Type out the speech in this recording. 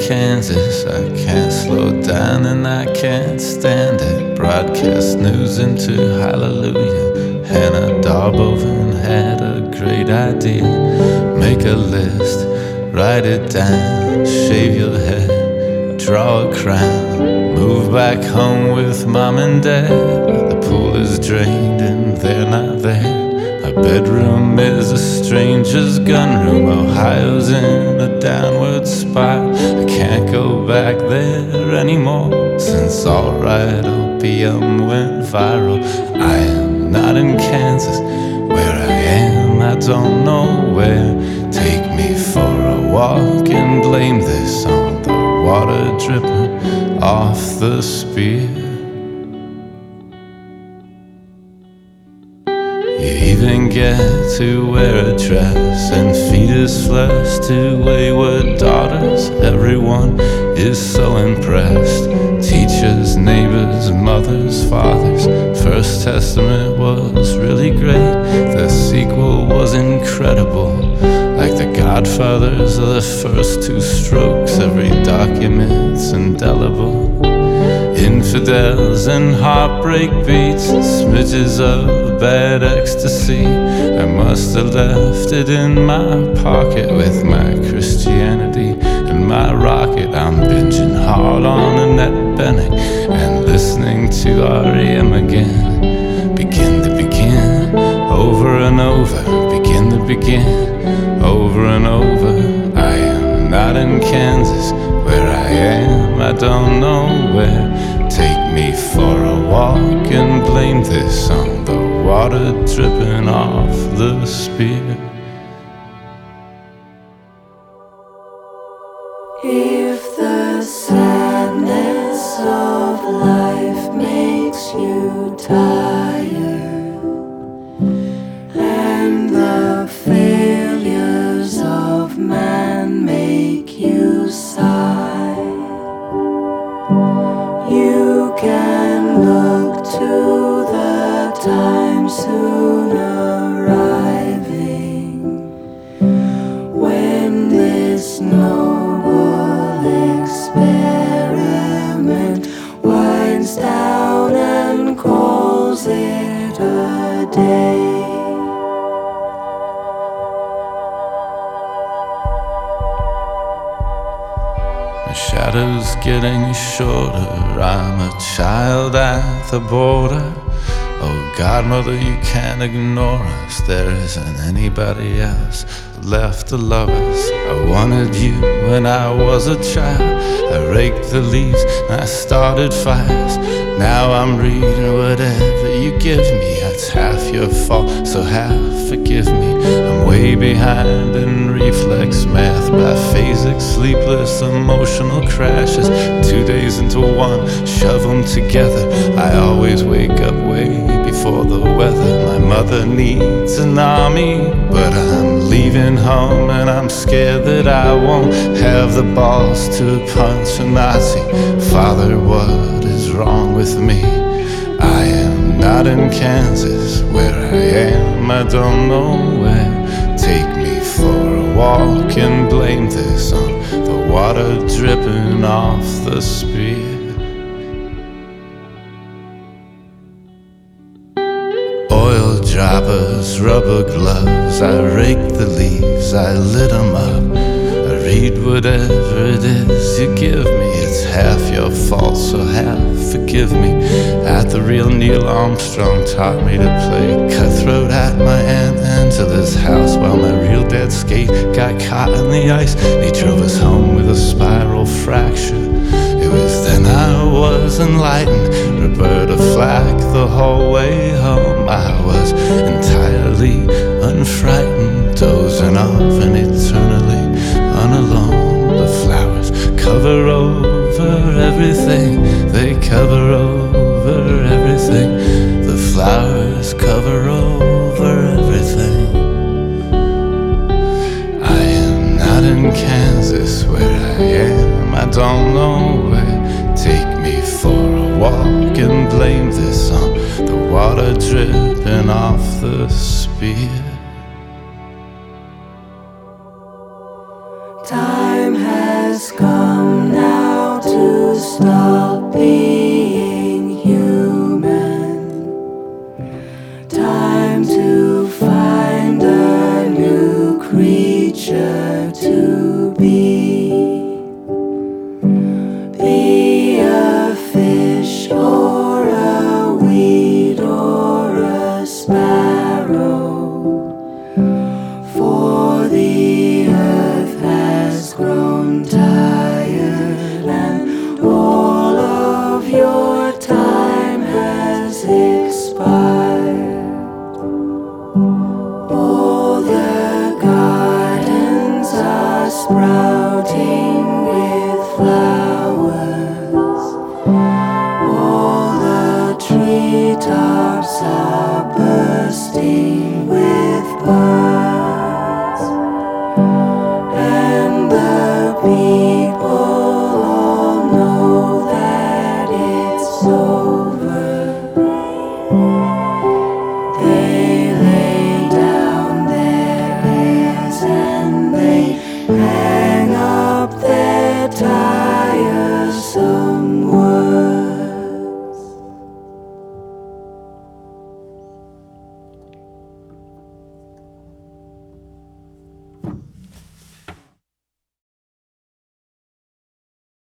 Kansas. I can't slow down and I can't stand it. Broadcast news into hallelujah. Hannah Darboven had a great idea. Make a list, write it down, shave your head, draw a crown, move back home with mom and dad. The pool is drained and they're not there. My bedroom is a stranger's gun room. Ohio's in a downward spiral. I can't go back there anymore since Alright Opium went viral. I am not in Kansas, where I am I don't know where. Take me for a walk and blame this on the water dripping off the spear. You even get to wear a dress and feed his flesh to wayward daughters. Everyone is so impressed. Teachers, neighbors, mothers, fathers. First Testament was really great. The sequel was incredible. Like The Godfathers or the first two strokes. Every document's indelible. Infidels and heartbreak beats, smidges of bad ecstasy. I must have left it in my pocket with my Christianity and my rocket. I'm binging hard on Annette Bening and listening to R.E.M. again. Begin to begin, over and over. Begin to begin, over and over. I am not in Kansas, where I am I don't know where. Take me for a walk and blame this on the water dripping off the spear. If the sadness of life makes you tired and the failures of man make you sigh, you can look to the time soon arriving when this noble experiment winds down and calls it a day. My shadow's getting shorter. I'm a child at the border. Oh, Godmother, you can't ignore us. There isn't anybody else left to love us. I wanted you when I was a child. I raked the leaves and I started fires. Now I'm reading whatever you give me. That's half your fault, so half forgive me. I'm way behind in reflex math, biphasic, sleepless, emotional crashes. 2 days into one, shove them together. I always wake up way before the weather. My mother needs an army, but I'm leaving home and I'm scared that I won't have the balls to punch a Nazi. Father, what is wrong with me? I am not in Kansas, where I am I don't know where. Take me for a walk and blame this on the water dripping off the spear. Oil droppers, rubber gloves, I rake the leaves, I lit them up. I read whatever it is you give me. It's half your fault, so half forgive me. At the real Neil Armstrong taught me to play cutthroat at my Aunt Angela's house, while my real dad skate got caught in the ice. He drove us home with a spiral fracture. It was then I was enlightened. Roberta Flack the whole way home. I was entirely unfrightened, dozing off and eternally unalone. The flowers cover over everything. They cover over everything. The flowers cover over everything. I am not in Kansas, where I am I don't know where. Take me for a walk and blame this on the water dripping off the spear.